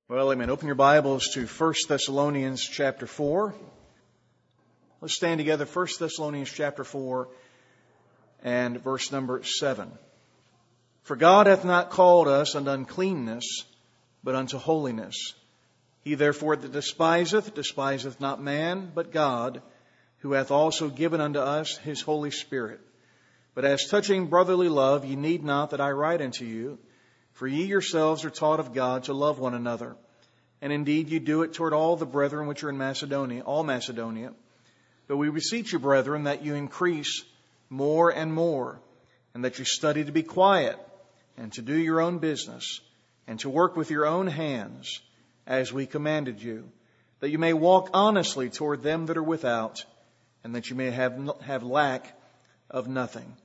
Well, amen. Open your Bibles to 1 Thessalonians chapter 4. Let's stand together. 1 Thessalonians chapter 4 and verse number 7. For God hath not called us unto uncleanness, but unto holiness. He therefore that despiseth not man, but God, who hath also given unto us His Holy Spirit. But as touching brotherly love, ye need not that I write unto you, for ye yourselves are taught of God to love one another. And indeed you do it toward all the brethren which are in Macedonia, all Macedonia. But we beseech you, brethren, that you increase more and more, and that you study to be quiet, and to do your own business, and to work with your own hands, as we commanded you, that you may walk honestly toward them that are without, and that you may have lack of nothing.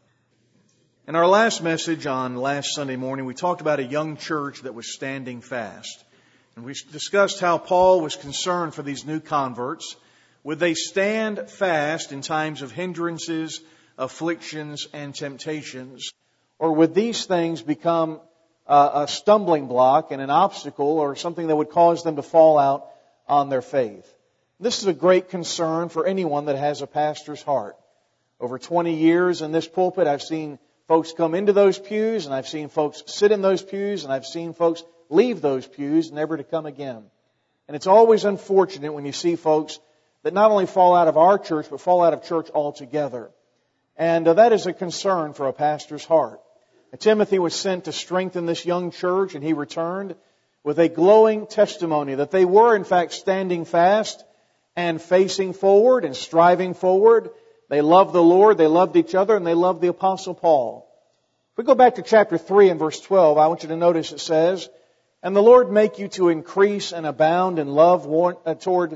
In our last message on last Sunday morning, we talked about a young church that was standing fast. And we discussed how Paul was concerned for these new converts. Would they stand fast in times of hindrances, afflictions, and temptations? Or would these things become a stumbling block and an obstacle or something that would cause them to fall out on their faith? This is a great concern for anyone that has a pastor's heart. Over 20 years in this pulpit, I've seen folks come into those pews, and I've seen folks sit in those pews, and I've seen folks leave those pews never to come again. And it's always unfortunate when you see folks that not only fall out of our church, but fall out of church altogether. And that is a concern for a pastor's heart. Timothy was sent to strengthen this young church, and he returned with a glowing testimony that they were in fact standing fast and facing forward and striving forward. They loved the Lord, they loved each other, and they loved the Apostle Paul. If we go back to chapter 3 and verse 12, I want you to notice it says, And the Lord make you to increase and abound in love one toward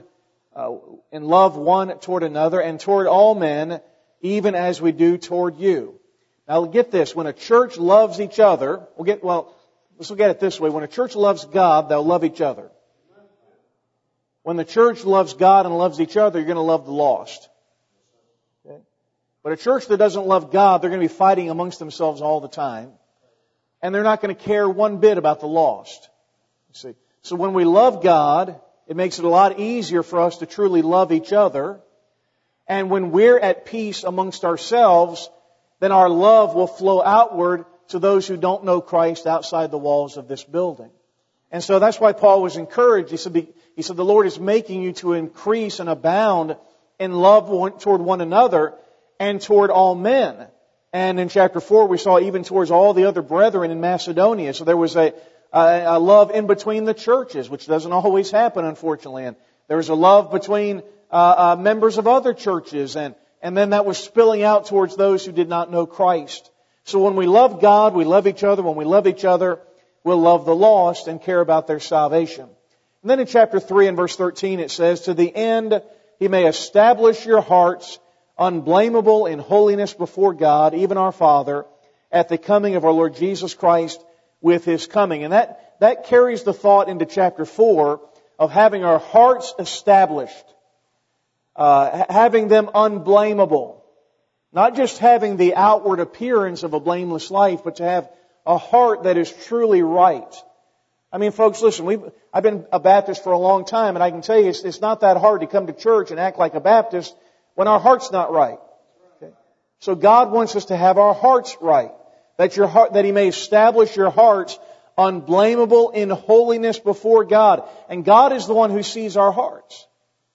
another, and toward all men, even as we do toward you. Now get this, when a church loves each other, let's look at it this way. When a church loves God, they'll love each other. When the church loves God and loves each other, you're going to love the lost. Okay? But a church that doesn't love God, they're going to be fighting amongst themselves all the time. And they're not going to care one bit about the lost. You see? So when we love God, it makes it a lot easier for us to truly love each other. And when we're at peace amongst ourselves, then our love will flow outward to those who don't know Christ outside the walls of this building. And so that's why Paul was encouraged. He said, the Lord is making you to increase and abound in love toward one another and toward all men. And in chapter 4, we saw even towards all the other brethren in Macedonia. So there was a love in between the churches, which doesn't always happen, unfortunately. And there was a love between members of other churches, and then that was spilling out towards those who did not know Christ. So when we love God, we love each other. When we love each other, we'll love the lost and care about their salvation. And then in chapter 3 and verse 13 it says, To the end He may establish your hearts unblameable in holiness before God, even our Father, at the coming of our Lord Jesus Christ with His coming. And that carries the thought into chapter 4 of having our hearts established, having them unblameable. Not just having the outward appearance of a blameless life, but to have a heart that is truly right. I mean, folks, listen, I've been a Baptist for a long time, and I can tell you it's not that hard to come to church and act like a Baptist when our heart's not right. Okay? So God wants us to have our hearts right. That He may establish your hearts unblameable in holiness before God. And God is the one who sees our hearts.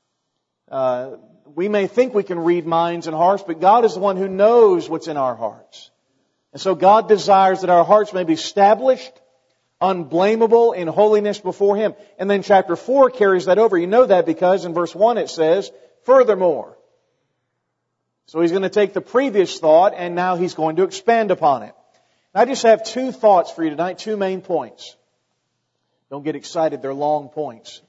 We may think we can read minds and hearts, but God is the one who knows what's in our hearts. And so God desires that our hearts may be established, unblameable in holiness before Him. And then chapter 4 carries that over. You know that because in verse 1 it says, Furthermore. So He's going to take the previous thought and now He's going to expand upon it. I just have two thoughts for you tonight, two main points. Don't get excited, they're long points.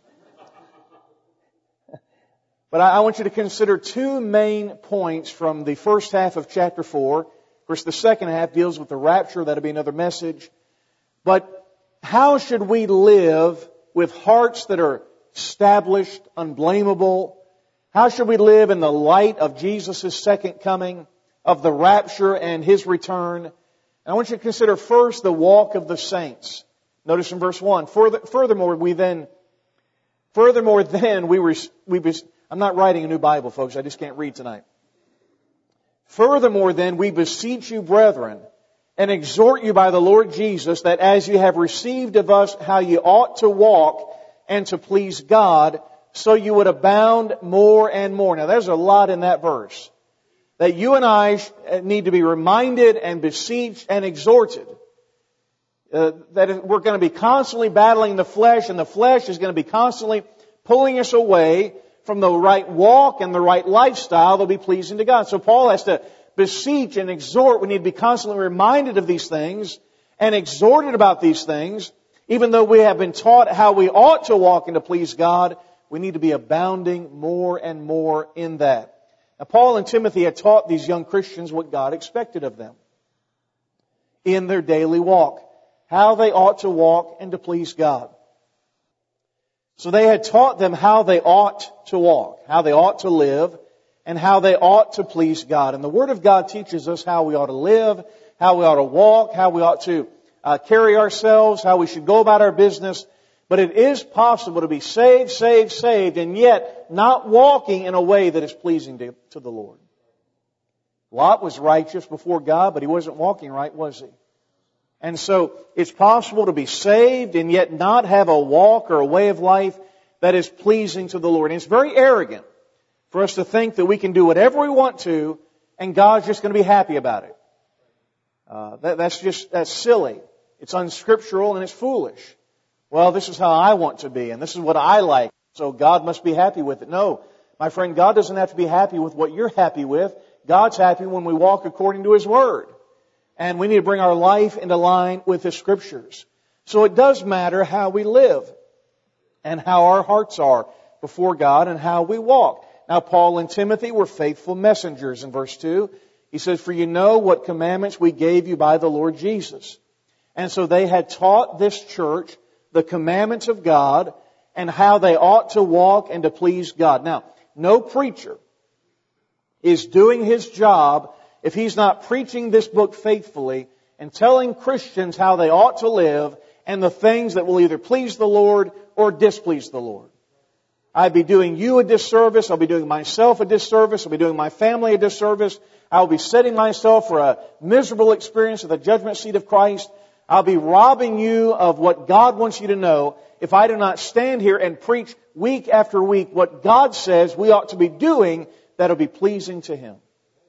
But I want you to consider two main points from the first half of chapter 4. Of course, the second half deals with the rapture. That'll be another message. But how should we live with hearts that are established, unblameable? How should we live in the light of Jesus' second coming, of the rapture and His return? And I want you to consider first the walk of the saints. Notice in verse 1, furthermore then I'm not writing a new Bible, folks. I just can't read tonight. Furthermore then, we beseech you, brethren, and exhort you by the Lord Jesus, that as you have received of us how you ought to walk and to please God, so you would abound more and more. Now there's a lot in that verse. That you and I need to be reminded and beseeched and exhorted. That we're going to be constantly battling the flesh, and the flesh is going to be constantly pulling us away from the right walk and the right lifestyle that will be pleasing to God. So Paul has to beseech and exhort. We need to be constantly reminded of these things and exhorted about these things. Even though we have been taught how we ought to walk and to please God, we need to be abounding more and more in that. Now, Paul and Timothy had taught these young Christians what God expected of them in their daily walk, how they ought to walk and to please God. So they had taught them how they ought to walk, how they ought to live, and how they ought to please God. And the Word of God teaches us how we ought to live, how we ought to walk, how we ought to carry ourselves, how we should go about our business. But it is possible to be saved, and yet not walking in a way that is pleasing to the Lord. Lot was righteous before God, but he wasn't walking right, was he? And so it's possible to be saved and yet not have a walk or a way of life that is pleasing to the Lord. And it's very arrogant for us to think that we can do whatever we want to and God's just going to be happy about it. That's silly. It's unscriptural and it's foolish. Well, this is how I want to be and this is what I like, so God must be happy with it. No, my friend, God doesn't have to be happy with what you're happy with. God's happy when we walk according to His Word. And we need to bring our life into line with the Scriptures. So it does matter how we live and how our hearts are before God and how we walk. Now, Paul and Timothy were faithful messengers in verse 2. He says, "For you know what commandments we gave you by the Lord Jesus." And so they had taught this church the commandments of God and how they ought to walk and to please God. Now, no preacher is doing his job if he's not preaching this book faithfully and telling Christians how they ought to live and the things that will either please the Lord or displease the Lord. I'd be doing you a disservice. I'll be doing myself a disservice. I'll be doing my family a disservice. I'll be setting myself for a miserable experience at the judgment seat of Christ. I'll be robbing you of what God wants you to know if I do not stand here and preach week after week what God says we ought to be doing that'll be pleasing to Him.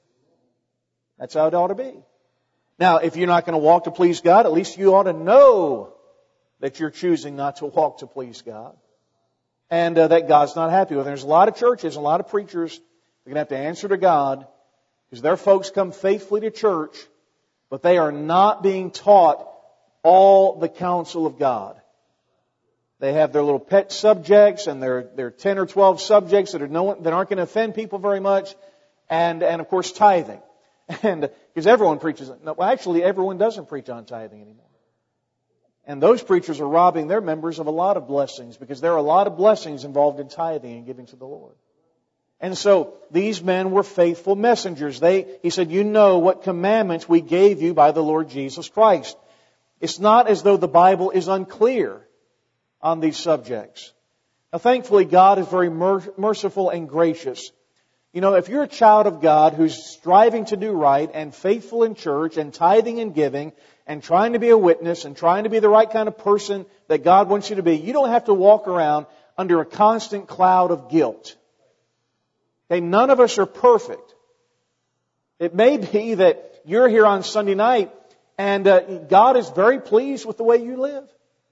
That's how it ought to be. Now, if you're not going to walk to please God, at least you ought to know that you're choosing not to walk to please God. And that God's not happy with it. There's a lot of churches, a lot of preachers that are going to have to answer to God because their folks come faithfully to church, but they are not being taught all the counsel of God. They have their little pet subjects and their 10 or 12 subjects that aren't going to offend people very much, and of course tithing. And because everyone preaches it. No, well, actually, everyone doesn't preach on tithing anymore. And those preachers are robbing their members of a lot of blessings because there are a lot of blessings involved in tithing and giving to the Lord. And so these men were faithful messengers. He said, "You know what commandments we gave you by the Lord Jesus Christ." It's not as though the Bible is unclear on these subjects. Now, thankfully, God is very merciful and gracious. You know, if you're a child of God who's striving to do right and faithful in church and tithing and giving and trying to be a witness and trying to be the right kind of person that God wants you to be, you don't have to walk around under a constant cloud of guilt. Okay, none of us are perfect. It may be that you're here on Sunday night and God is very pleased with the way you live.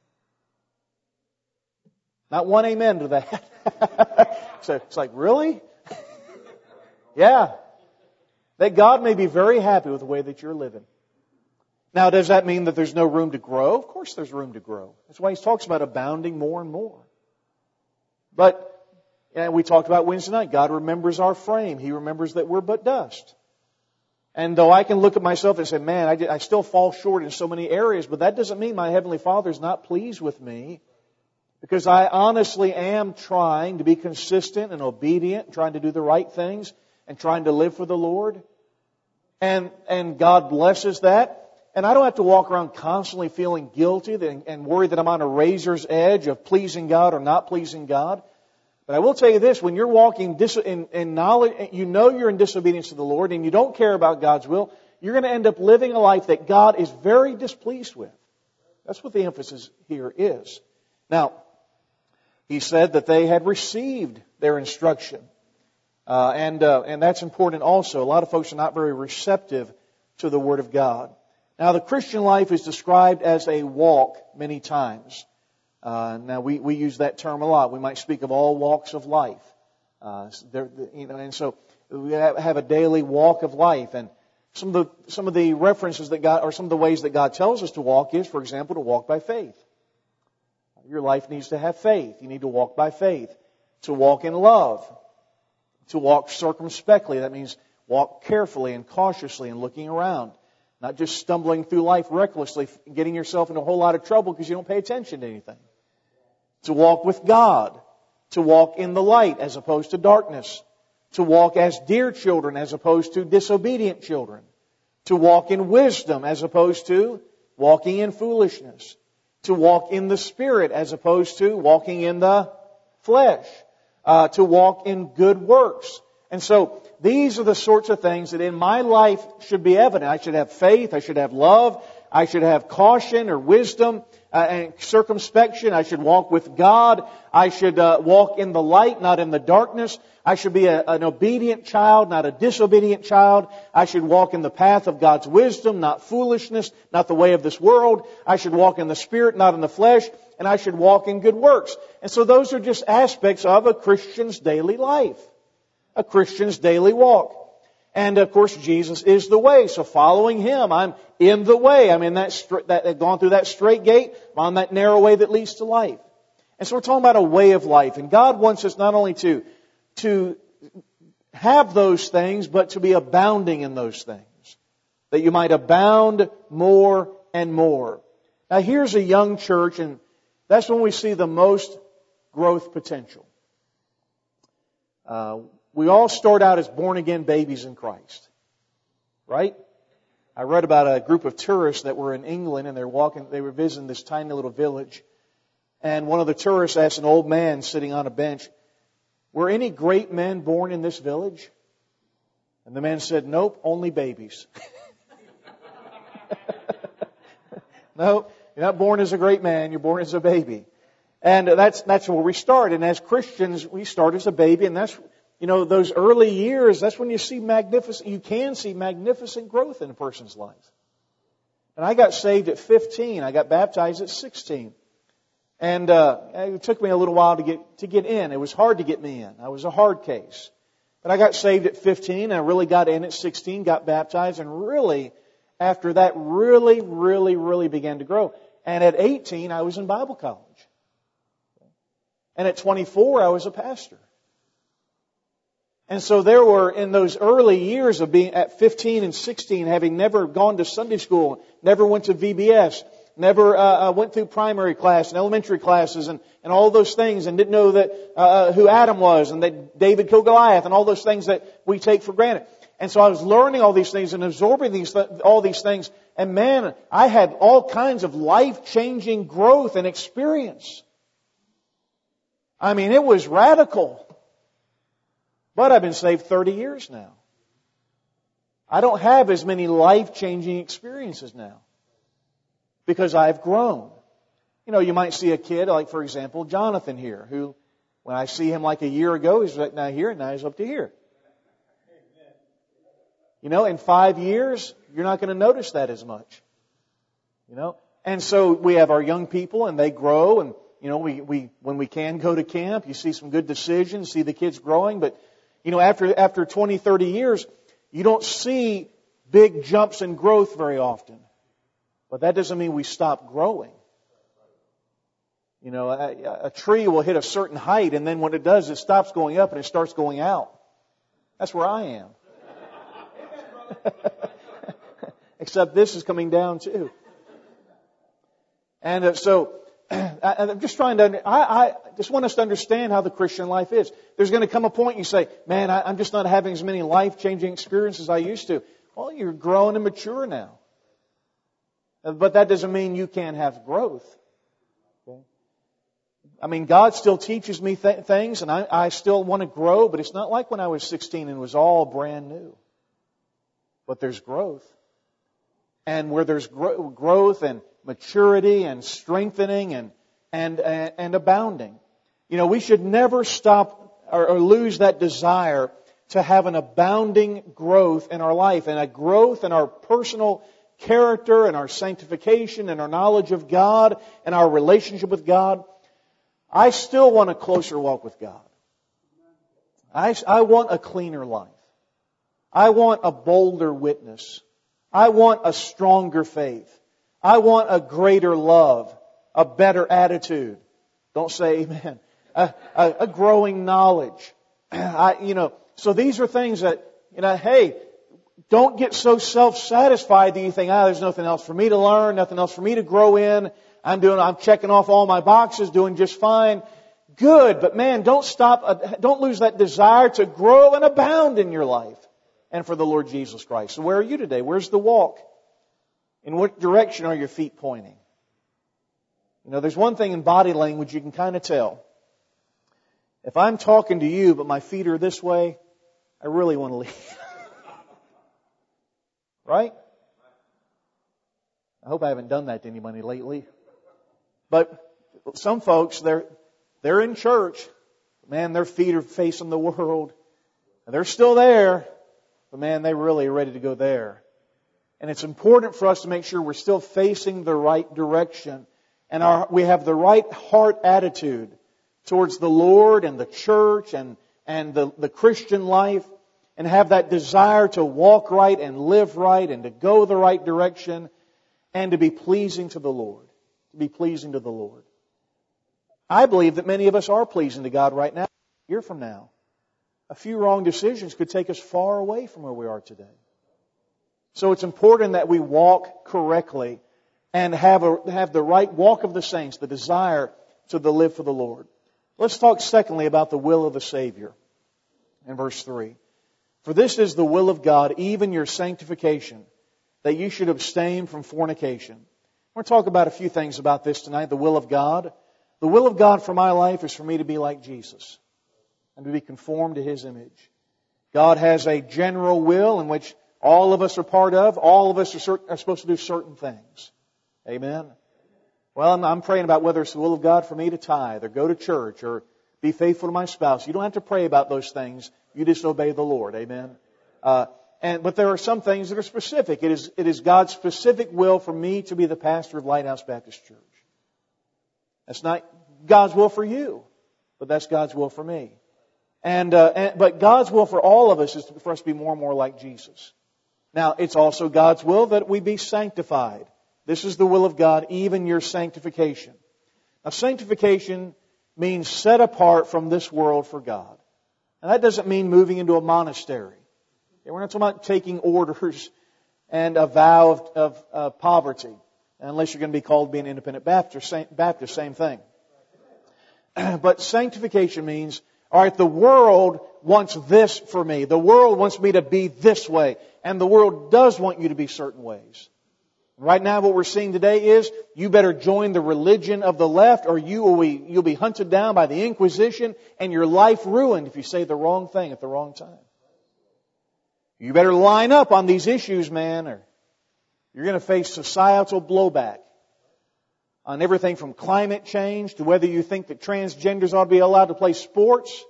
Not one amen to that. So it's like, really? Yeah. That God may be very happy with the way that you're living. Now, does that mean that there's no room to grow? Of course there's room to grow. That's why He talks about abounding more and more. But we talked about Wednesday night. God remembers our frame. He remembers that we're but dust. And though I can look at myself and say, man, I still fall short in so many areas, but that doesn't mean my Heavenly Father is not pleased with me. Because I honestly am trying to be consistent and obedient, trying to do the right things, and trying to live for the Lord. And God blesses that. And I don't have to walk around constantly feeling guilty and worry that I'm on a razor's edge of pleasing God or not pleasing God. But I will tell you this, when you're walking in knowledge, you know you're in disobedience to the Lord and you don't care about God's will, you're going to end up living a life that God is very displeased with. That's what the emphasis here is. Now, he said that they had received their instruction. And that's important also. A lot of folks are not very receptive to the Word of God. Now, the Christian life is described as a walk many times. Now, we use that term a lot. We might speak of all walks of life. And so we have a daily walk of life. And some of the references that God, or some of the ways that God tells us to walk is, for example, to walk by faith. Your life needs to have faith. You need to walk by faith. To walk in love. To walk circumspectly. That means walk carefully and cautiously and looking around. Not just stumbling through life recklessly, getting yourself into a whole lot of trouble because you don't pay attention to anything. To walk with God. To walk in the light as opposed to darkness. To walk as dear children as opposed to disobedient children. To walk in wisdom as opposed to walking in foolishness. To walk in the Spirit as opposed to walking in the flesh. To walk in good works. And so these are the sorts of things that in my life should be evident. I should have faith. I should have love. I should have caution or wisdom and circumspection. I should walk with God. I should walk in the light, not in the darkness. I should be an obedient child, not a disobedient child. I should walk in the path of God's wisdom, not foolishness, not the way of this world. I should walk in the Spirit, not in the flesh. And I should walk in good works. And so those are just aspects of a Christian's daily life. A Christian's daily walk. And of course, Jesus is the way. So following Him, I'm in the way. I'm in gone through that straight gate. I'm on that narrow way that leads to life. And so we're talking about a way of life. And God wants us not only to have those things, but to be abounding in those things. That you might abound more and more. Now here's a young church, and that's when we see the most growth potential. We all start out as born-again babies in Christ. Right? I read about a group of tourists that were in England and they were visiting this tiny little village. And one of the tourists asked an old man sitting on a bench, "Were any great men born in this village?" And the man said, "Nope, only babies." No, you're not born as a great man, you're born as a baby. And that's where we start. And as Christians, we start as a baby, and that's, those early years, that's when you can see magnificent growth in a person's life. And I got saved at 15. I got baptized at 16. And it took me a little while to get in. It was hard to get me in. I was a hard case. But I got saved at 15, and I really got in at 16, got baptized, and really, after that, really began to grow. And at 18, I was in Bible college. And at 24, I was a pastor. And so there were, in those early years of being at 15 and 16, having never gone to Sunday school, never went to VBS, never went through primary class and elementary classes and all those things, and didn't know that who Adam was and that David killed Goliath and all those things that we take for granted. And so I was learning all these things and absorbing all these things. And man, I had all kinds of life-changing growth and experience. I mean, it was radical. But I've been saved 30 years now. I don't have as many life-changing experiences now. Because I've grown. You might see a kid, like for example, Jonathan here, who, when I see him like a year ago, he's right now here, and now he's up to here. In 5 years, you're not going to notice that as much. And so we have our young people, and they grow, and we when we can go to camp, you see some good decisions, see the kids growing, but after 20, 30 years, you don't see big jumps in growth very often. But that doesn't mean we stop growing. A tree will hit a certain height, and then when it does, it stops going up and it starts going out. That's where I am. Except this is coming down too. And so, I'm just trying to, I just want us to understand how the Christian life is. There's going to come a point you say, man, I'm just not having as many life-changing experiences as I used to. Well, you're grown and mature now. But that doesn't mean you can't have growth. Okay? I mean, God still teaches me things, and I still want to grow, but it's not like when I was 16 and it was all brand new. But there's growth. And where there's growth and maturity and strengthening and abounding. We should never stop or lose that desire to have an abounding growth in our life and a growth in our personal character and our sanctification and our knowledge of God and our relationship with God. I still want a closer walk with God. I want a cleaner life. I want a bolder witness. I want a stronger faith. I want a greater love, a better attitude. Don't say amen. A growing knowledge. So these are things that, hey, don't get so self-satisfied that you think, there's nothing else for me to learn, nothing else for me to grow in. I'm checking off all my boxes, doing just fine. Good, but man, don't lose that desire to grow and abound in your life and for the Lord Jesus Christ. So where are you today? Where's the walk? In what direction are your feet pointing? There's one thing in body language you can kind of tell. If I'm talking to you, but my feet are this way, I really want to leave. Right? I hope I haven't done that to anybody lately. But some folks, they're in church. Man, their feet are facing the world. And they're still there. But man, they really are ready to go there. And it's important for us to make sure we're still facing the right direction. And we have the right heart attitude towards the Lord and the church and the Christian life. And have that desire to walk right and live right and to go the right direction and to be pleasing to the Lord. To be pleasing to the Lord. I believe that many of us are pleasing to God right now. A year from now, a few wrong decisions could take us far away from where we are today. So it's important that we walk correctly and have the right walk of the saints, the desire to live for the Lord. Let's talk secondly about the will of the Savior in verse 3. For this is the will of God, even your sanctification, that you should abstain from fornication. We're going to talk about a few things about this tonight, the will of God. The will of God for my life is for me to be like Jesus and to be conformed to His image. God has a general will in which all of us are part of. All of us are supposed to do certain things. Amen? Well, I'm praying about whether it's the will of God for me to tithe or go to church or be faithful to my spouse. You don't have to pray about those things. You just obey the Lord. Amen? But there are some things that are specific. It is God's specific will for me to be the pastor of Lighthouse Baptist Church. That's not God's will for you, but that's God's will for me. But God's will for all of us is for us to be more and more like Jesus. Now, it's also God's will that we be sanctified. This is the will of God, even your sanctification. Now, sanctification means set apart from this world for God. And that doesn't mean moving into a monastery. We're not talking about taking orders and a vow of poverty. Unless you're going to be called to be an independent Baptist, same thing. But sanctification means, all right, the world wants this for me. The world wants me to be this way. And the world does want you to be certain ways. Right now what we're seeing today is you better join the religion of the left or you'll be hunted down by the Inquisition and your life ruined if you say the wrong thing at the wrong time. You better line up on these issues, man, or you're going to face societal blowback on everything from climate change to whether you think that transgenders ought to be allowed to play sports.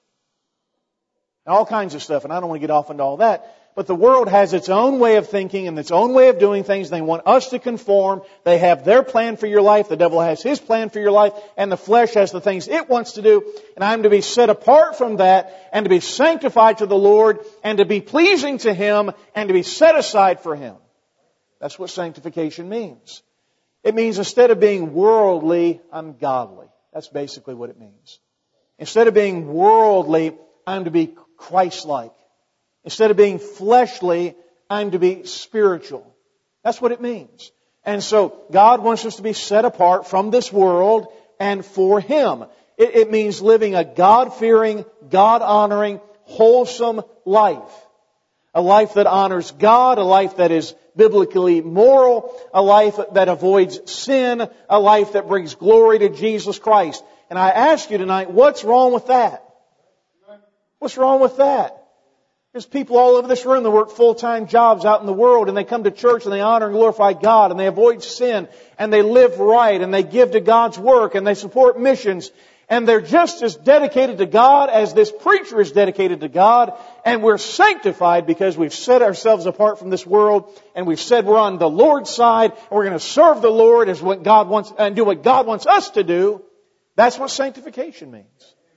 All kinds of stuff, and I don't want to get off into all that. But the world has its own way of thinking and its own way of doing things. They want us to conform. They have their plan for your life. The devil has his plan for your life. And the flesh has the things it wants to do. And I'm to be set apart from that and to be sanctified to the Lord and to be pleasing to Him and to be set aside for Him. That's what sanctification means. It means instead of being worldly, I'm godly. That's basically what it means. Instead of being worldly, I'm to be Christ-like. Instead of being fleshly, I'm to be spiritual. That's what it means. And so God wants us to be set apart from this world and for Him. It means living a God-fearing, God-honoring, wholesome life. A life that honors God, a life that is biblically moral, a life that avoids sin, a life that brings glory to Jesus Christ. And I ask you tonight, what's wrong with that? What's wrong with that? There's people all over this room that work full-time jobs out in the world, and they come to church and they honor and glorify God, and they avoid sin, and they live right, and they give to God's work, and they support missions, and they're just as dedicated to God as this preacher is dedicated to God, and we're sanctified because we've set ourselves apart from this world, and we've said we're on the Lord's side, and we're going to serve the Lord as what God wants, and do what God wants us to do. That's what sanctification means.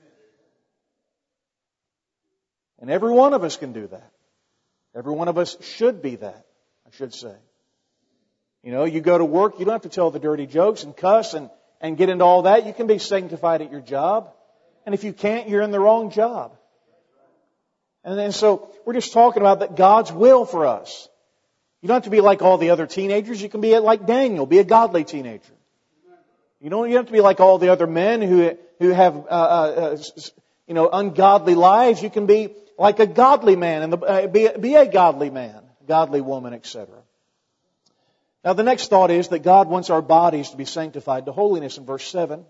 And every one of us can do that. Every one of us should be that, I should say. You know, you go to work, you don't have to tell the dirty jokes and cuss and get into all that. You can be sanctified at your job. And if you can't, you're in the wrong job. And then so we're just talking about that God's will for us. You don't have to be like all the other teenagers. You can be like Daniel, be a godly teenager. You don't have to be like all the other men who have ungodly lives. You can be like a godly man and be a godly man, godly woman, etc. Now the next thought is that God wants our bodies to be sanctified to holiness in verse 7.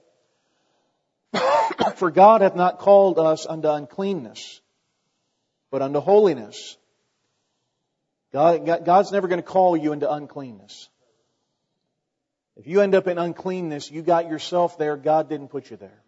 For God hath not called us unto uncleanness, but unto holiness. God's never going to call you into uncleanness. If you end up in uncleanness, you got yourself there. God didn't put you there.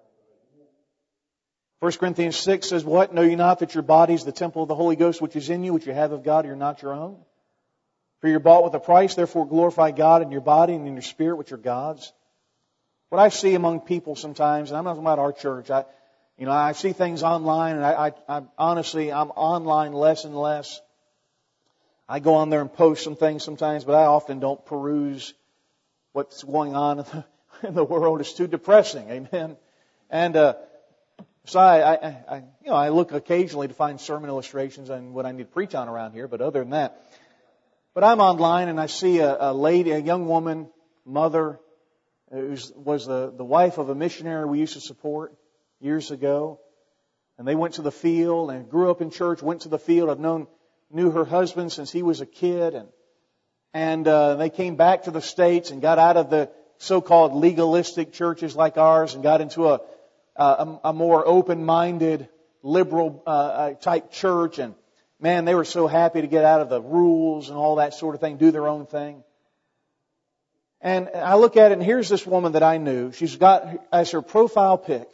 1 Corinthians 6 says, what? Know you not that your body is the temple of the Holy Ghost which is in you, which you have of God, you're not your own? For you're bought with a price, therefore glorify God in your body and in your spirit, which are God's. What I see among people sometimes, and I'm not talking about our church, I see things online, and I'm online less and less. I go on there and post some things sometimes, but I often don't peruse what's going on in the world. It's too depressing, amen? And so I look occasionally to find sermon illustrations on what I need to preach on around here, but other than that. But I'm online and I see a lady, a young woman, mother, who was the wife of a missionary we used to support years ago. And they went to the field and grew up in church, went to the field. I've knew her husband since he was a kid. And they came back to the States and got out of the so-called legalistic churches like ours and got into a more open-minded, liberal type church. And man, they were so happy to get out of the rules and all that sort of thing, do their own thing. And I look at it, and here's this woman that I knew. She's got as her profile pic,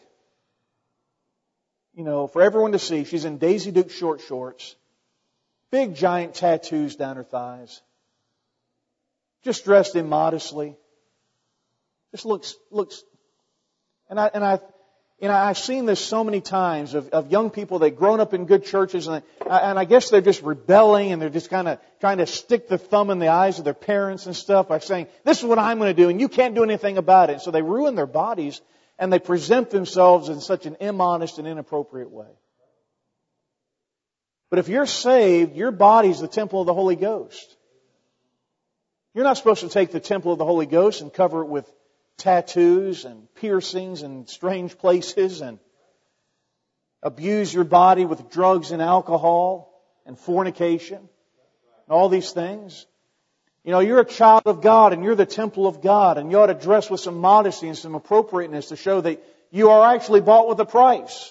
for everyone to see, she's in Daisy Duke short shorts, big giant tattoos down her thighs, just dressed immodestly. Just looks, and I've seen this so many times of young people that grown up in good churches, and I guess they're just rebelling, and they're just kind of trying to stick the thumb in the eyes of their parents and stuff by saying, this is what I'm going to do, and you can't do anything about it. So they ruin their bodies, and they present themselves in such an immodest and inappropriate way. But if you're saved, your body's the temple of the Holy Ghost. You're not supposed to take the temple of the Holy Ghost and cover it with tattoos and piercings and strange places and abuse your body with drugs and alcohol and fornication and all these things. You're a child of God and you're the temple of God, and you ought to dress with some modesty and some appropriateness to show that you are actually bought with a price.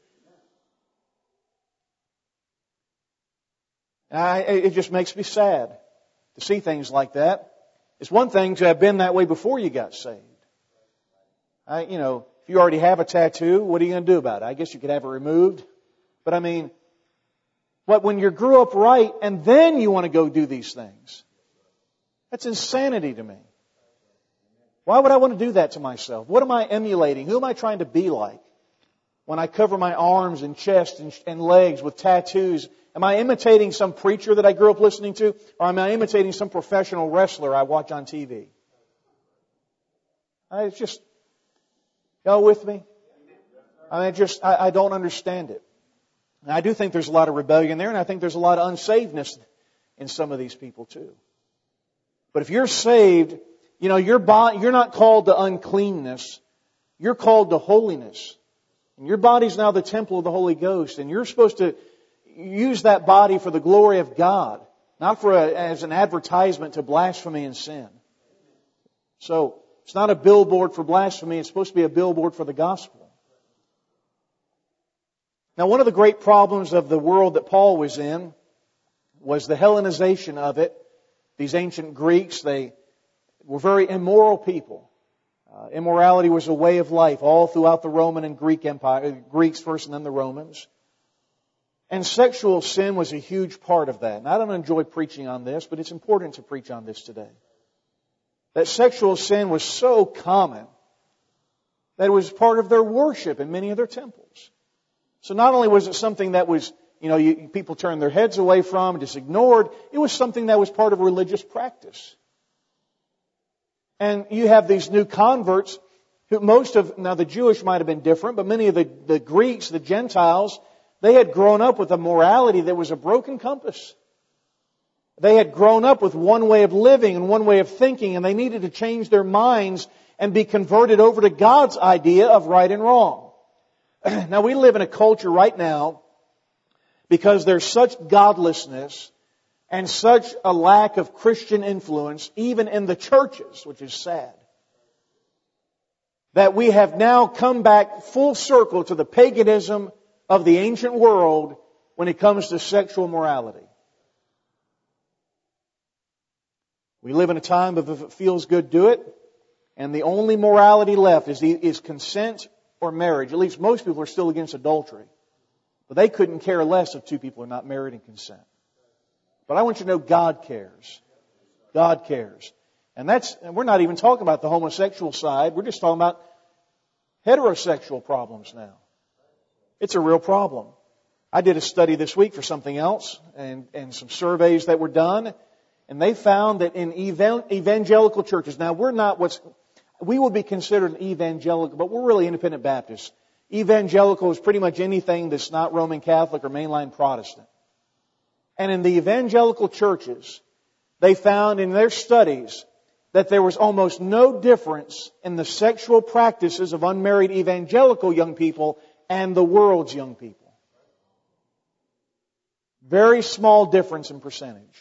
It just makes me sad to see things like that. It's one thing to have been that way before you got saved. If you already have a tattoo, what are you going to do about it? I guess you could have it removed. But when you grew up right and then you want to go do these things, that's insanity to me. Why would I want to do that to myself? What am I emulating? Who am I trying to be like? When I cover my arms and chest and legs with tattoos, am I imitating some preacher that I grew up listening to? Or am I imitating some professional wrestler I watch on TV? It's just, y'all with me? I don't understand it. And I do think there's a lot of rebellion there, and I think there's a lot of unsavedness in some of these people too. But if you're saved, you're not called to uncleanness. You're called to holiness. And your body's now the temple of the Holy Ghost, and you're supposed to use that body for the glory of God. not as an advertisement to blasphemy and sin. So, it's not a billboard for blasphemy, it's supposed to be a billboard for the gospel. Now, one of the great problems of the world that Paul was in was the Hellenization of it. These ancient Greeks, they were very immoral people. Immorality was a way of life all throughout the Roman and Greek Empire, Greeks first and then the Romans. And sexual sin was a huge part of that. And I don't enjoy preaching on this, but it's important to preach on this today. That sexual sin was so common that it was part of their worship in many of their temples. So not only was it something that was, people turned their heads away from, just ignored, it was something that was part of religious practice. And you have these new converts who now the Jewish might have been different, but many of the Greeks, the Gentiles, they had grown up with a morality that was a broken compass. They had grown up with one way of living and one way of thinking, and they needed to change their minds and be converted over to God's idea of right and wrong. Now, we live in a culture right now, because there's such godlessness and such a lack of Christian influence, even in the churches, which is sad, that we have now come back full circle to the paganism of the ancient world when it comes to sexual morality. We live in a time of if it feels good, do it. And the only morality left is consent or marriage. At least most people are still against adultery. But they couldn't care less if two people are not married in consent. But I want you to know God cares. God cares. And we're not even talking about the homosexual side. We're just talking about heterosexual problems now. It's a real problem. I did a study this week for something else and some surveys that were done. And they found that in evangelical churches, now we would be considered an evangelical, but we're really independent Baptists. Evangelical is pretty much anything that's not Roman Catholic or mainline Protestant. And in the evangelical churches, they found in their studies that there was almost no difference in the sexual practices of unmarried evangelical young people and the world's young people. Very small difference in percentage.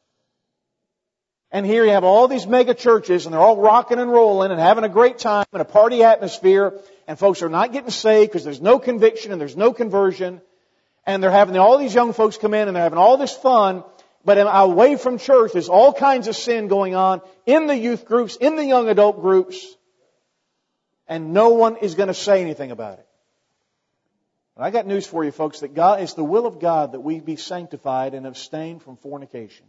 And here you have all these mega churches, and they're all rocking and rolling and having a great time in a party atmosphere, and folks are not getting saved because there's no conviction and there's no conversion. And they're having all these young folks come in and they're having all this fun, but away from church there's all kinds of sin going on in the youth groups, in the young adult groups, and no one is going to say anything about it. I got news for you, folks, that it's the will of God that we be sanctified and abstain from fornication.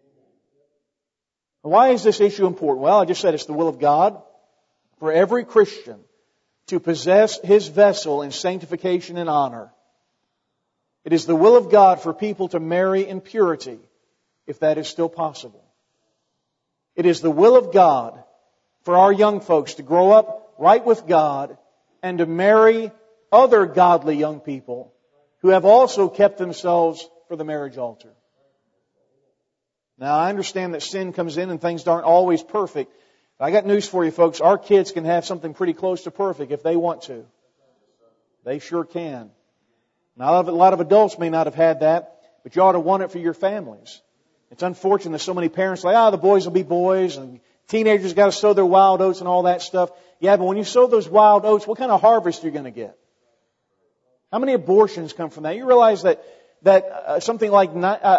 Why is this issue important? Well, I just said it's the will of God for every Christian to possess his vessel in sanctification and honor. It is the will of God for people to marry in purity, if that is still possible. It is the will of God for our young folks to grow up right with God and to marry other godly young people who have also kept themselves for the marriage altar. Now, I understand that sin comes in and things aren't always perfect. But I got news for you, folks. Our kids can have something pretty close to perfect if they want to. They sure can. Now, a lot of adults may not have had that, but you ought to want it for your families. It's unfortunate that so many parents are like, the boys will be boys, and teenagers got to sow their wild oats and all that stuff. Yeah, but when you sow those wild oats, what kind of harvest are you going to get? How many abortions come from that? You realize that something like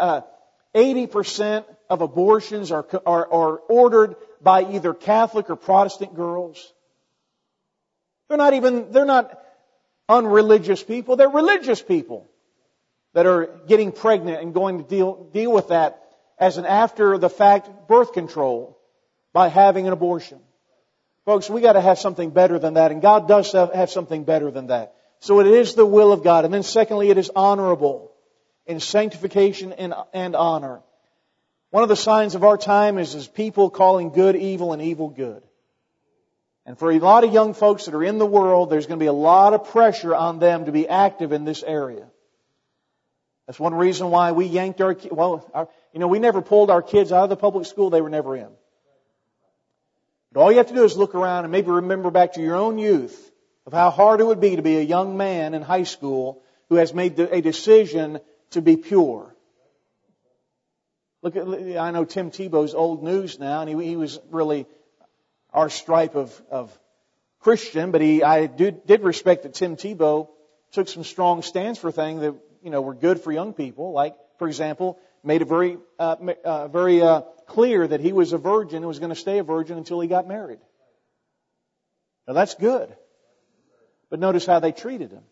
80% of abortions are ordered by either Catholic or Protestant girls. They're not unreligious people. They're religious people that are getting pregnant and going to deal with that as an after-the-fact birth control by having an abortion. Folks, we got to have something better than that, and God does have something better than that. So it is the will of God. And then secondly, it is honorable in sanctification and honor. One of the signs of our time is people calling good evil and evil good. And for a lot of young folks that are in the world, there's going to be a lot of pressure on them to be active in this area. That's one reason why we yanked we never pulled our kids out of the public school they were never in. But all you have to do is look around and maybe remember back to your own youth of how hard it would be to be a young man in high school who has made a decision to be pure. I know Tim Tebow's old news now, and he was really our stripe of Christian, but I did respect that Tim Tebow took some strong stands for things that, were good for young people. Like, for example, made it very clear that he was a virgin and was going to stay a virgin until he got married. Now that's good. But notice how they treated him.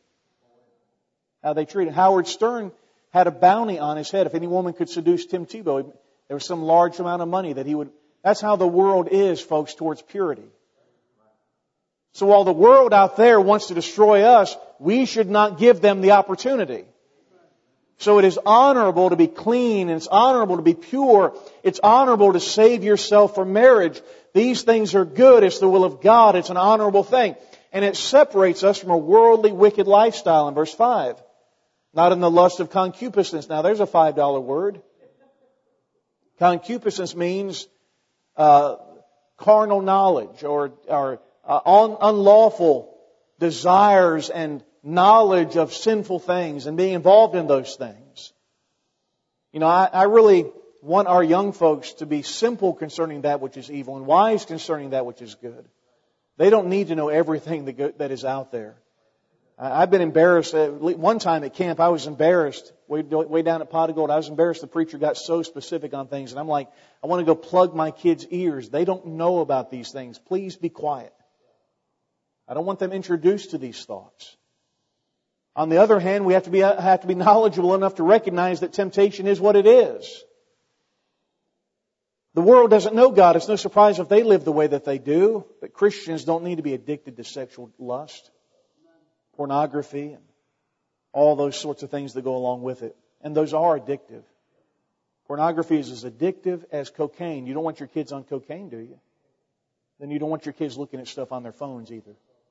Howard Stern had a bounty on his head. If any woman could seduce Tim Tebow, there was some large amount of money that he would... That's how the world is, folks, towards purity. So while the world out there wants to destroy us, we should not give them the opportunity. So it is honorable to be clean, and it's honorable to be pure. It's honorable to save yourself for marriage. These things are good. It's the will of God. It's an honorable thing. And it separates us from a worldly, wicked lifestyle in verse 5. Not in the lust of concupiscence. Now there's a $5 word. Concupiscence means carnal knowledge or unlawful desires and knowledge of sinful things and being involved in those things. I really want our young folks to be simple concerning that which is evil and wise concerning that which is good. They don't need to know everything that is out there. I've been embarrassed. One time at camp, I was embarrassed. Way down at Pot of Gold, I was embarrassed the preacher got so specific on things. And I'm like, I want to go plug my kids' ears. They don't know about these things. Please be quiet. I don't want them introduced to these thoughts. On the other hand, we have to be knowledgeable enough to recognize that temptation is what it is. The world doesn't know God. It's no surprise if they live the way that they do. But Christians don't need to be addicted to sexual lust, pornography, and all those sorts of things that go along with it. And those are addictive. Pornography is as addictive as cocaine. You don't want your kids on cocaine, do you? Then you don't want your kids looking at stuff on their phones either.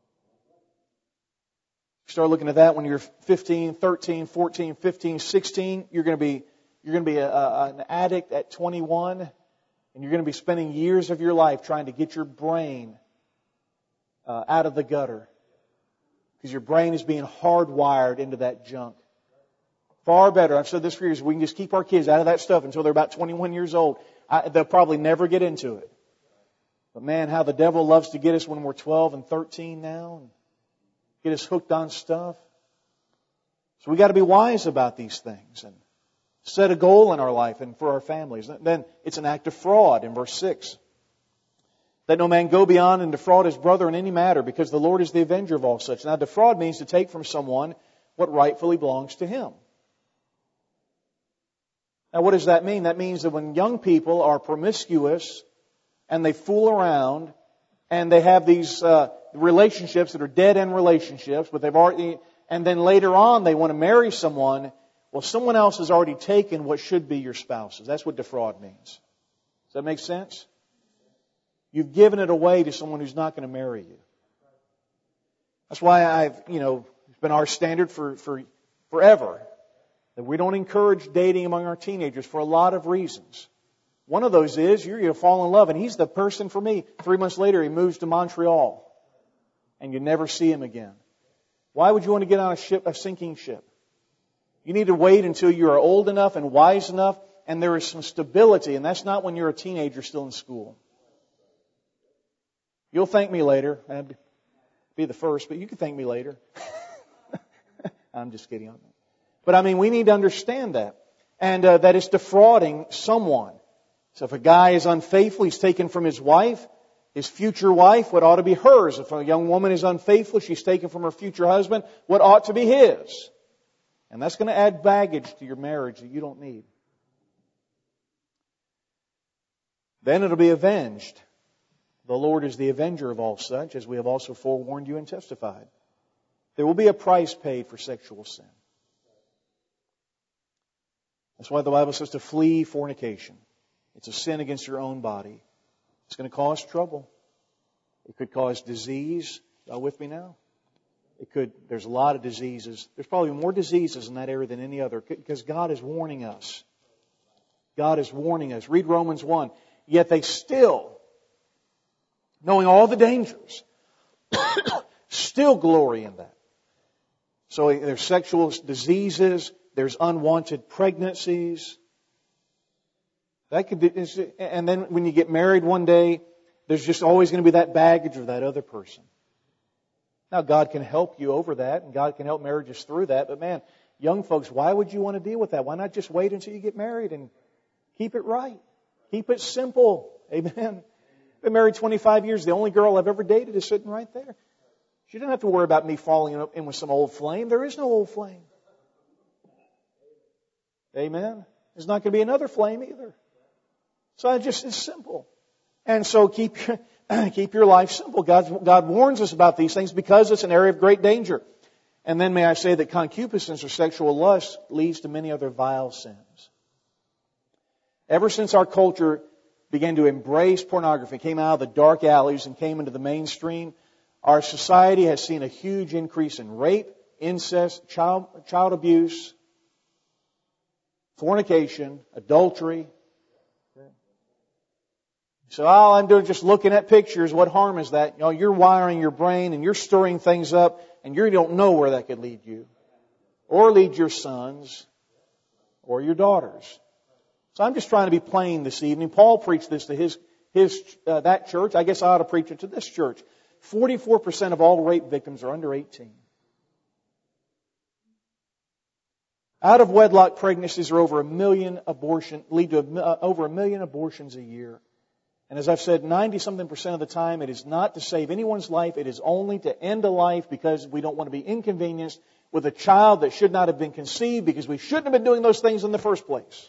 You start looking at that when you're 15, 13, 14, 15, 16. You're going to be an addict at 21, and you're going to be spending years of your life trying to get your brain out of the gutter because your brain is being hardwired into that junk. Far better. I've said this for years. We can just keep our kids out of that stuff until they're about 21 years old. They'll probably never get into it. But man, how the devil loves to get us when we're 12 and 13 now. And get us hooked on stuff. So we got to be wise about these things and set a goal in our life and for our families. Then it's an act of fraud in verse 6. Let no man go beyond and defraud his brother in any matter, because the Lord is the avenger of all such. Now defraud means to take from someone what rightfully belongs to him. Now what does that mean? That means that when young people are promiscuous and they fool around and they have these relationships that are dead-end relationships, but they've already, and then later on they want to marry someone, well, someone else has already taken what should be your spouse's. That's what defraud means. Does that make sense? You've given it away to someone who's not going to marry you. That's why it's been our standard for forever that we don't encourage dating among our teenagers for a lot of reasons. One of those is you're going to fall in love, and he's the person for me. 3 months later, he moves to Montreal, and you never see him again. Why would you want to get on a sinking ship? You need to wait until you are old enough and wise enough, and there is some stability, and that's not when you're a teenager still in school. You'll thank me later. I'd be the first, but you can thank me later. I'm just kidding. But we need to understand that. And that it's defrauding someone. So if a guy is unfaithful, he's taken from his wife, his future wife, what ought to be hers. If a young woman is unfaithful, she's taken from her future husband, what ought to be his. And that's going to add baggage to your marriage that you don't need. Then it'll be avenged. The Lord is the avenger of all such, as we have also forewarned you and testified. There will be a price paid for sexual sin. That's why the Bible says to flee fornication. It's a sin against your own body. It's going to cause trouble. It could cause disease. Y'all with me now? There's a lot of diseases. There's probably more diseases in that area than any other, because God is warning us. God is warning us. Read Romans 1. Yet they still, knowing all the dangers, still glory in that. So there's sexual diseases, there's unwanted pregnancies. And then when you get married one day, there's just always going to be that baggage of that other person. Now, God can help you over that, and God can help marriages through that. But man, young folks, why would you want to deal with that? Why not just wait until you get married and keep it right? Keep it simple. Amen. Been married 25 years. The only girl I've ever dated is sitting right there. She didn't have to worry about me falling in with some old flame. There is no old flame. Amen. There's not going to be another flame either. So it's simple. And so keep your life simple. God warns us about these things because it's an area of great danger. And then may I say that concupiscence or sexual lust leads to many other vile sins. Ever since our culture began to embrace pornography, came out of the dark alleys and came into the mainstream, our society has seen a huge increase in rape, incest, child abuse, fornication, adultery. So all I'm doing is just looking at pictures. What harm is that? You're wiring your brain and you're stirring things up and you don't know where that could lead you. Or lead your sons or your daughters. So I'm just trying to be plain this evening. Paul preached this to that church. I guess I ought to preach it to this church. 44% of all rape victims are under 18. Out of wedlock pregnancies are over 1 million lead to over 1 million abortions a year. And as I've said, 90-something% of the time, it is not to save anyone's life. It is only to end a life because we don't want to be inconvenienced with a child that should not have been conceived because we shouldn't have been doing those things in the first place.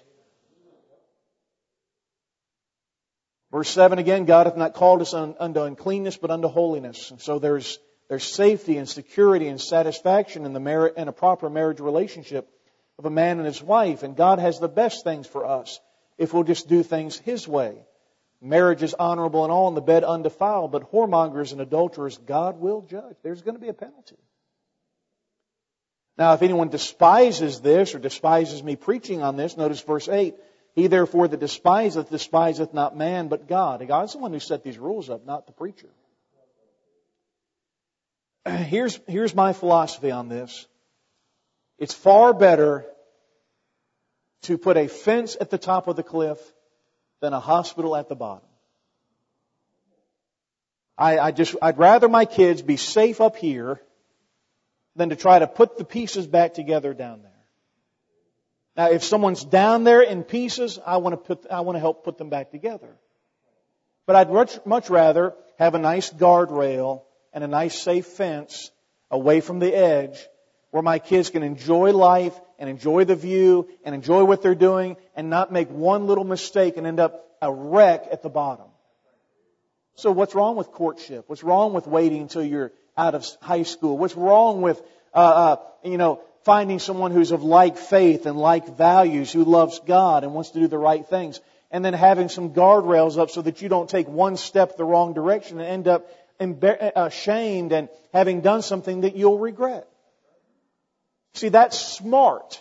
Verse 7 again, God hath not called us unto uncleanness, but unto holiness. And so there's safety and security and satisfaction in a proper marriage relationship of a man and his wife. And God has the best things for us if we'll just do things His way. Marriage is honorable and all, and the bed undefiled, but whoremongers and adulterers God will judge. There's going to be a penalty. Now, if anyone despises this or despises me preaching on this, notice verse 8. He therefore that despiseth not man, but God. God's the one who set these rules up, not the preacher. Here's my philosophy on this. It's far better to put a fence at the top of the cliff than a hospital at the bottom. I'd rather my kids be safe up here than to try to put the pieces back together down there. Now, if someone's down there in pieces, I want to help put them back together. But I'd much rather have a nice guardrail and a nice safe fence away from the edge where my kids can enjoy life and enjoy the view and enjoy what they're doing and not make one little mistake and end up a wreck at the bottom. So what's wrong with courtship? What's wrong with waiting until you're out of high school? What's wrong with, finding someone who's of like faith and like values, who loves God and wants to do the right things, and then having some guardrails up so that you don't take one step the wrong direction and end up ashamed and having done something that you'll regret. See, that's smart.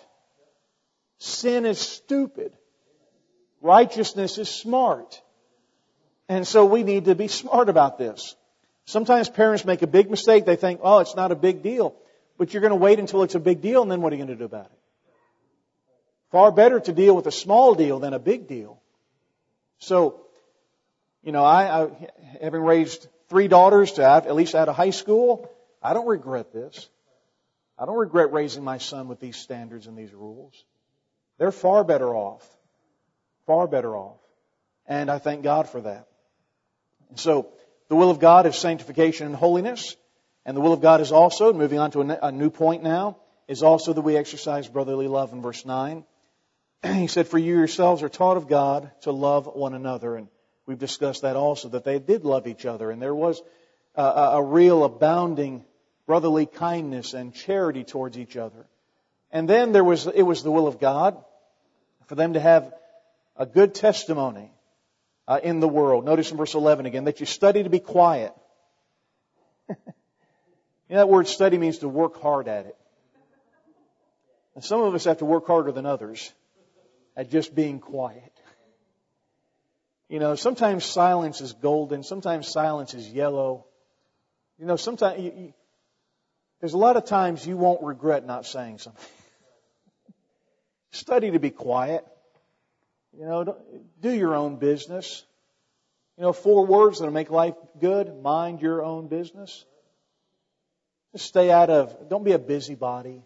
Sin is stupid. Righteousness is smart. And so we need to be smart about this. Sometimes parents make a big mistake. They think, oh, it's not a big deal. But you're going to wait until it's a big deal, and then what are you going to do about it? Far better to deal with a small deal than a big deal. So, I having raised 3 daughters to at least out of high school, I don't regret this. I don't regret raising my son with these standards and these rules. They're far better off. Far better off. And I thank God for that. And so, the will of God is sanctification and holiness. And the will of God is also, moving on to a new point now, is also that we exercise brotherly love in verse 9. He said, for you yourselves are taught of God to love one another. And we've discussed that also, that they did love each other. And there was a real abounding brotherly kindness and charity towards each other. And then it was the will of God for them to have a good testimony in the world. Notice in verse 11 again, that you study to be quiet. That word study means to work hard at it. And some of us have to work harder than others at just being quiet. Sometimes silence is golden. Sometimes silence is yellow. Sometimes there's a lot of times you won't regret not saying something. Study to be quiet. Do your own business. 4 words that'll make life good. Mind your own business. Just don't be a busybody.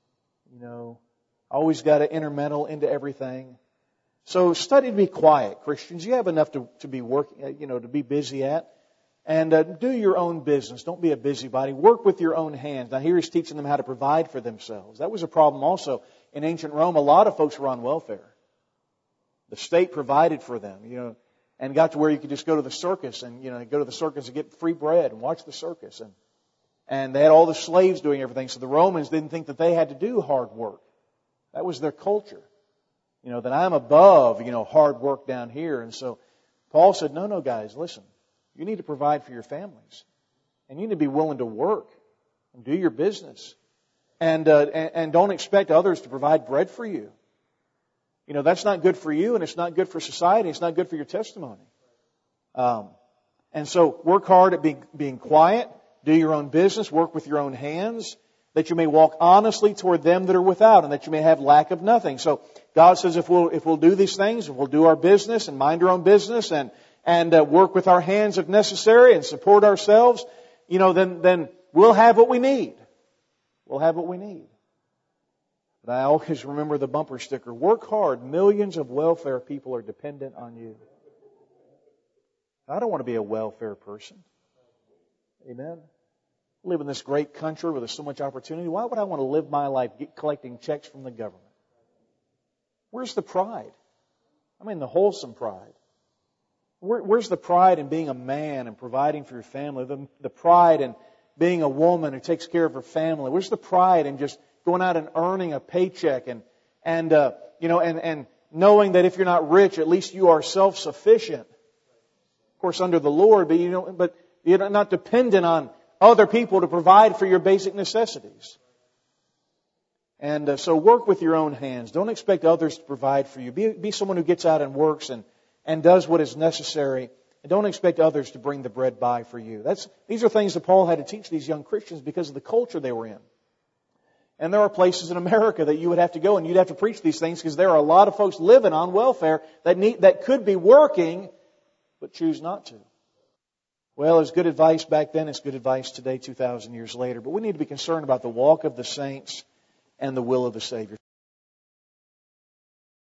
Always got to intermeddle into everything. So study to be quiet, Christians. You have enough to be working, to be busy at. And do your own business. Don't be a busybody. Work with your own hands. Now here he's teaching them how to provide for themselves. That was a problem also. In ancient Rome, a lot of folks were on welfare. The state provided for them, and got to where you could just go to the circus and, go to the circus and get free bread and watch the circus. And they had all the slaves doing everything. So the Romans didn't think that they had to do hard work. That was their culture. That I'm above, hard work down here. And so Paul said, no, guys, listen. You need to provide for your families. And you need to be willing to work and do your business. And don't expect others to provide bread for you. That's not good for you, and it's not good for society. It's not good for your testimony. And so work hard at being quiet. Do your own business. Work with your own hands, that you may walk honestly toward them that are without, and that you may have lack of nothing. So God says if we'll do these things, if we'll do our business and mind our own business and work with our hands if necessary and support ourselves, then we'll have what we need. We'll have what we need. But I always remember the bumper sticker, work hard, millions of welfare people are dependent on you. I don't want to be a welfare person. Amen. I live in this great country where there's so much opportunity. Why would I want to live my life collecting checks from the government? Where's the pride? The wholesome pride. Where's the pride in being a man and providing for your family? The pride in being a woman who takes care of her family. Where's the pride in just going out and earning a paycheck and knowing that if you're not rich, at least you are self-sufficient. Of course, under the Lord, but you're not dependent on other people to provide for your basic necessities. And so work with your own hands. Don't expect others to provide for you. Be someone who gets out and works and does what is necessary. And don't expect others to bring the bread by for you. These are things that Paul had to teach these young Christians because of the culture they were in. And there are places in America that you would have to go and you'd have to preach these things because there are a lot of folks living on welfare that could be working but choose not to. Well, it's good advice back then. It's good advice today, 2,000 years later. But we need to be concerned about the walk of the saints and the will of the Savior.